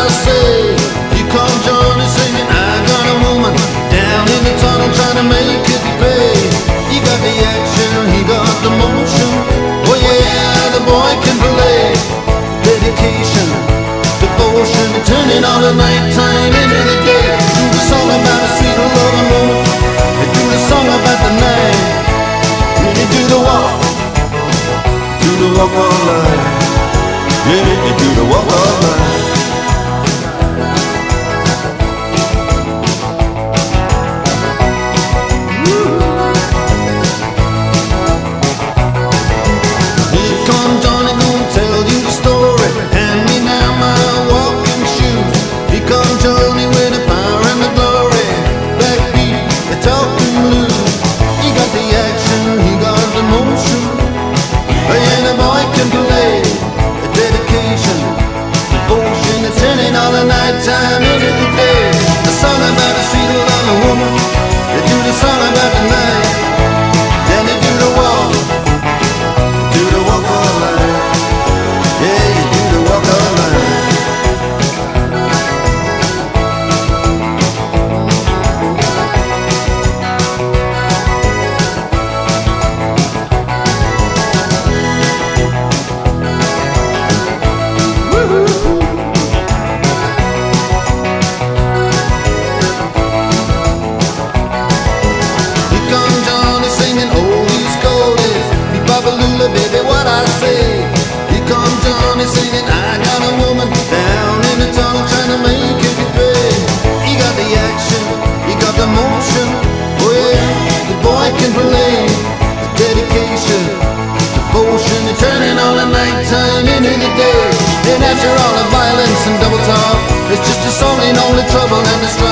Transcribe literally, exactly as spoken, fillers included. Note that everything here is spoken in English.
I say. Here comes Johnny singing, I got a woman down in the tunnel trying to make it pay. He got the action, he got the motion. Oh yeah, the boy can play. Dedication, devotion, turning all the nighttime into the day. Do the song about a sweet loving woman. They do the song about the night. When you do the walk, do the walk all night. Yeah, you do the walk all night. Here comes Johnny, gonna tell you the story. Hand me now my walking shoes. Here comes Johnny with the power and the glory. Backbeat, the talking blues. He got the action, he got the motion. And the boy can play. The dedication, devotion, the turning all the nighttime into the day. The song about the sweet loving woman. They do the song about the night. Then they do the walk, do the walk all night. Yeah, you do the walk all night. Here comes Johnny singing oldies goldies. Me Babalula, baby, what I say. Here comes Johnny singing, I got a woman down in the tunnel trying to make it pay. He got the action, he got the motion. Oh yeah, the boy can play. The dedication, devotion, the turning all the nighttime into the day. And after all the violence and double talk, it's just a song ain't only trouble and the struggle.